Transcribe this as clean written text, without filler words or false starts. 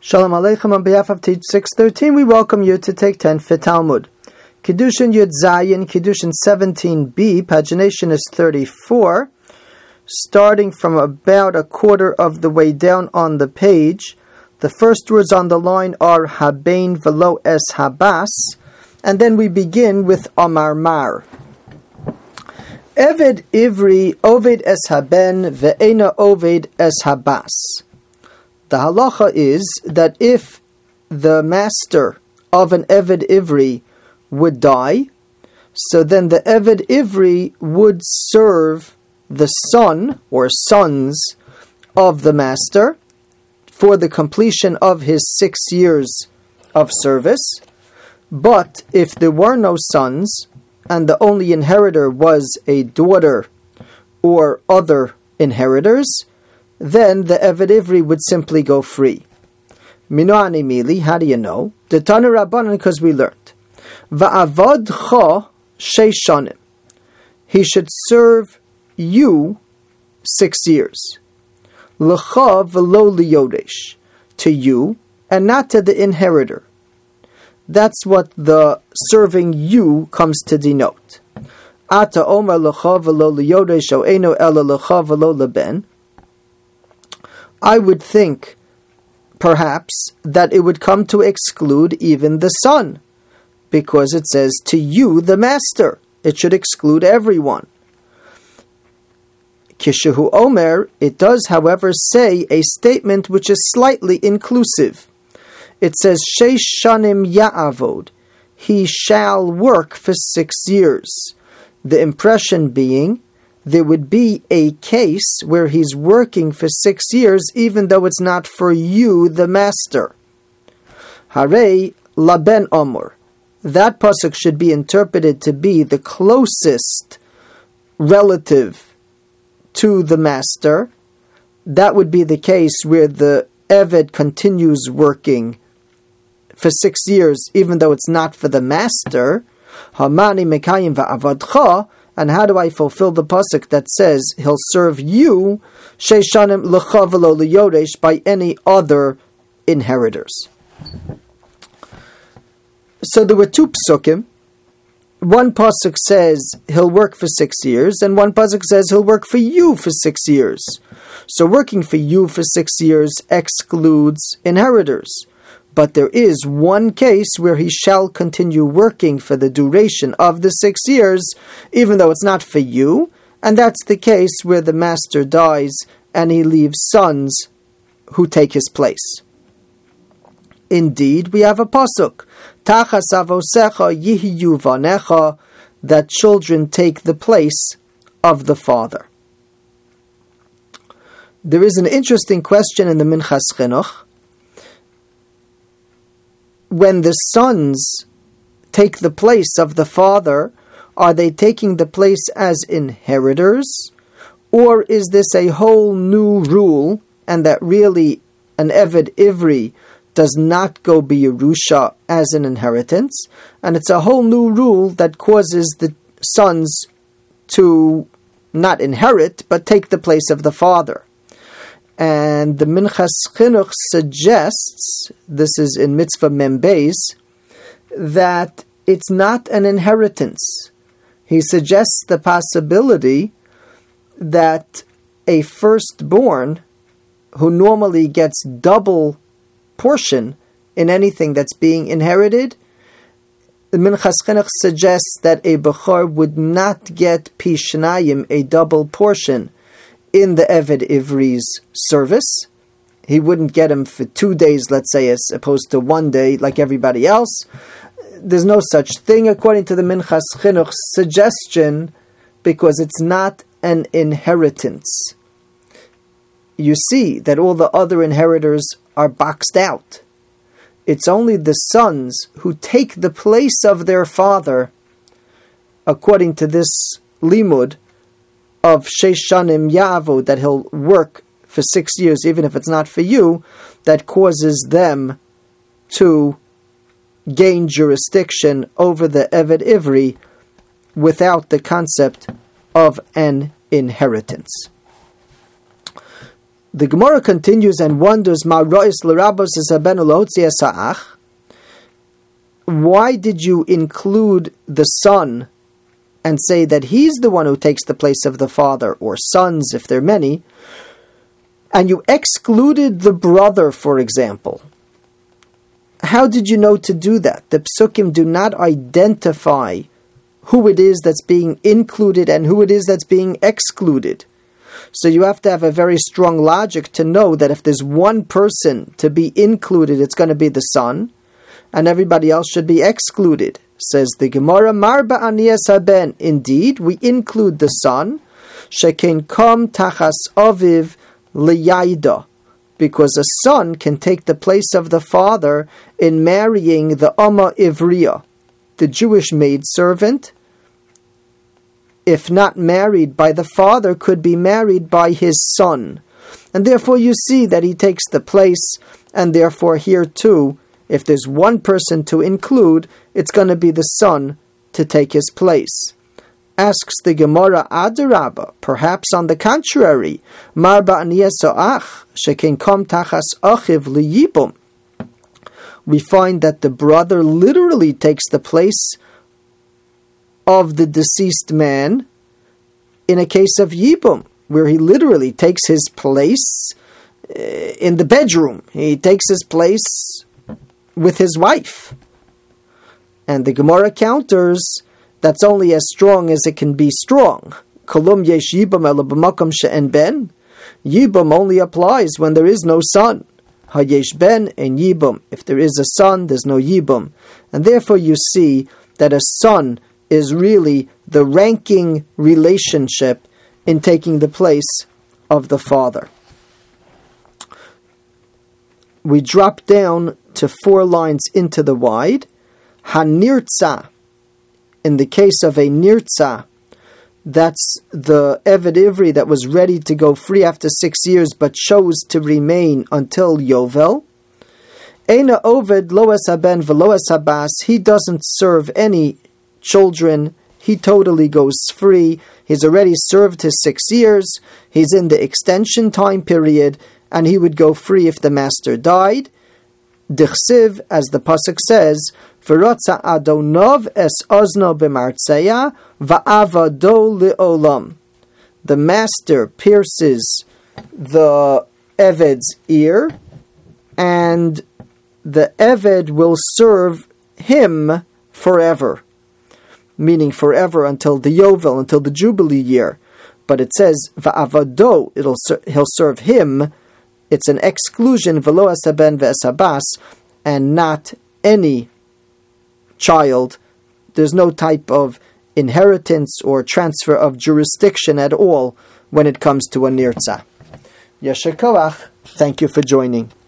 Shalom Aleichem. On behalf of Teach 613, we welcome you to take 10 for Talmud. Kiddushin Yud Zayin, Kiddushin 17b, pagination is 34. Starting from about a quarter of the way down on the page, the first words on the line are Habein velo es habas, and then we begin with Amar Mar. Eved Ivri Oved es haben ve'ena Oved es habas. The halacha is that if the master of an Eved Ivri would die, so then the Eved Ivri would serve the son or sons of the master for the completion of his 6 years of service. But if there were no sons and the only inheritor was a daughter or other inheritors, then the Eved Ivri would simply go free. Minoani Mili, how do you know? The Tana Rabbanan, because we learned. Va'avad cha sheishanim. He should serve you 6 years. L'cha v'lo liyodesh. To you, and not to the inheritor. That's what the serving you comes to denote. Ata omer l'cha v'lo liyodesh o eno ela l'cha v'lo leben. I would think, perhaps, that it would come to exclude even the son, because it says, to you, the master. It should exclude everyone. Kishehu Omer, it does, however, say a statement which is slightly inclusive. It says, Sheish shanim ya'avod, he shall work for 6 years. The impression being, there would be a case where he's working for 6 years, even though it's not for you, the master. Harei laben omor. That pasuk should be interpreted to be the closest relative to the master. That would be the case where the Eved continues working for 6 years, even though it's not for the master. Hamani mekayim va'avadcha. And how do I fulfill the pasuk that says he'll serve you, sheishanim l'cha v'lo liyodesh, by any other inheritors? So there were two psukim. One pasuk says he'll work for 6 years, and one pasuk says he'll work for you for 6 years. So working for you for 6 years excludes inheritors. But there is one case where he shall continue working for the duration of the 6 years, even though it's not for you, and that's the case where the master dies and he leaves sons who take his place. Indeed, we have a pasuk, Tachas avosecha yihiyu vanecha, that children take the place of the father. There is an interesting question in the Minchas Chinuch. When the sons take the place of the father, are they taking the place as inheritors? Or is this a whole new rule, and that really an Eved Ivri does not go b'Yerusha as an inheritance, and it's a whole new rule that causes the sons to not inherit, but take the place of the father? And the Minchas Chinuch suggests, this is in Mitzvah Membeis, that it's not an inheritance. He suggests the possibility that a firstborn, who normally gets double portion in anything that's being inherited, the Minchas Chinuch suggests that a Bechor would not get Pishnayim, a double portion, in the Eved Ivri's service. He wouldn't get him for 2 days, let's say, as opposed to 1 day like everybody else. There's no such thing according to the Minchas Chinuch's suggestion, because it's not an inheritance. You see that all the other inheritors are boxed out. It's only the sons who take the place of their father, according to this limud, of Sheishanim Ya'avod, that he'll work for 6 years, even if it's not for you, that causes them to gain jurisdiction over the Eved Ivri without the concept of an inheritance. The Gemara continues and wonders, why did you include the son and say that he's the one who takes the place of the father, or sons if there are many, and you excluded the brother, for example? How did you know to do that? The psukim do not identify who it is that's being included and who it is that's being excluded. So you have to have a very strong logic to know that if there's one person to be included, it's going to be the son, and everybody else should be excluded. Says the Gemara, Marba Aniyas haben. Indeed, we include the son, Shekin kom tachas aviv liyaida, because a son can take the place of the father in marrying the Amma Ivriya, the Jewish maidservant. If not married by the father, could be married by his son. And therefore you see that he takes the place, and therefore here too, if there's one person to include, it's going to be the son to take his place. Asks the Gemara, Adarabba, perhaps on the contrary, Marba Aniyasa'ach, Shekin kom tachas achiv liyibum. We find that the brother literally takes the place of the deceased man in a case of Yibum, where he literally takes his place in the bedroom. He takes his place with his wife. And the Gemara counters, that's only as strong as it can be strong. Kolum yesh Yibum ela b'makom she'en ben. Yibum only applies when there is no son. Hayesh ben and Yibum. If there is a son, there's no Yibum. And therefore you see that a son is really the ranking relationship in taking the place of the father. We drop down to 4 lines into the wide. Hanirtza. In the case of a nirtza, that's the Eved Ivri that was ready to go free after 6 years but chose to remain until Yovel. Eina Oved Loes Haben Veloes Habas. He doesn't serve any children. He totally goes free. He's already served his 6 years. He's in the extension time period, and he would go free if the master died. Dichsiv, as the pasuk says, V'rotza Adonov es ozno b'martzeya va'avado le'olam. The master pierces the Eved's ear, and the Eved will serve him forever. Meaning forever until the Yovel, until the Jubilee year. But it says, Va'avado, he'll serve him. It's an exclusion, Velo asaben ve'esabas, and not any child. There's no type of inheritance or transfer of jurisdiction at all when it comes to a nirtza. Yesher koach. Thank you for joining.